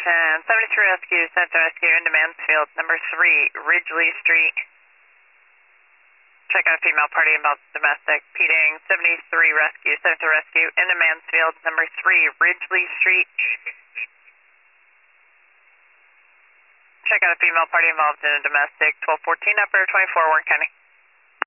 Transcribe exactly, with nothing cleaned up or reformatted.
ten, seventy-three rescue, sent to rescue into Mansfield, number three, Ridgely Street. Check out female party involved domestic, P D ing seventy-three rescue, sent to rescue into Mansfield, number three, Ridgely Street. Check out a female party involved in a domestic, twelve fourteen upper, twenty-four, Warren County.